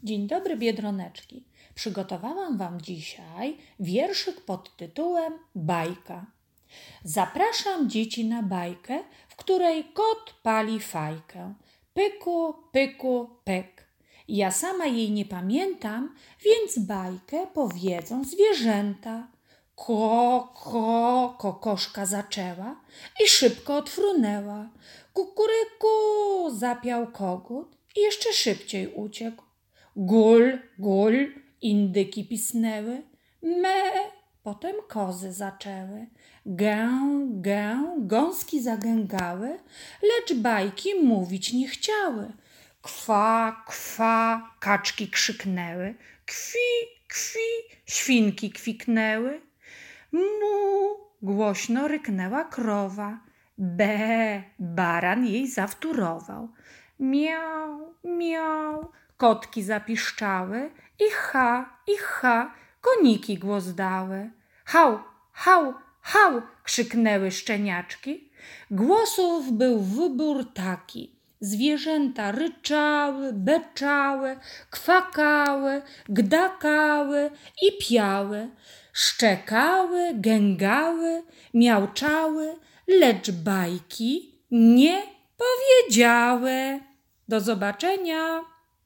Dzień dobry, biedroneczki. Przygotowałam Wam dzisiaj wierszyk pod tytułem Bajka. Zapraszam dzieci na bajkę, w której kot pali fajkę. Pyku, pyku, pyk. Ja sama jej nie pamiętam, więc bajkę powiedzą zwierzęta. Kokoszka zaczęła i szybko odfrunęła. Kukuryku, zapiał kogut i jeszcze szybciej uciekł. Gul, gul, indyki pisnęły. Me, potem kozy zaczęły. Gę, gę, gąski zagęgały, lecz bajki mówić nie chciały. Kwa, kwa, kaczki krzyknęły. Kwi, kwi, świnki kwiknęły. Mu, głośno ryknęła krowa. Be, baran jej zawtórował. Miał, miał, kotki zapiszczały. I ha, koniki głos dały. Hał, hał, hał, krzyknęły szczeniaczki. Głosów był wybór taki. Zwierzęta ryczały, beczały, kwakały, gdakały i piały. Szczekały, gęgały, miauczały, lecz bajki nie powiedziały. Do zobaczenia!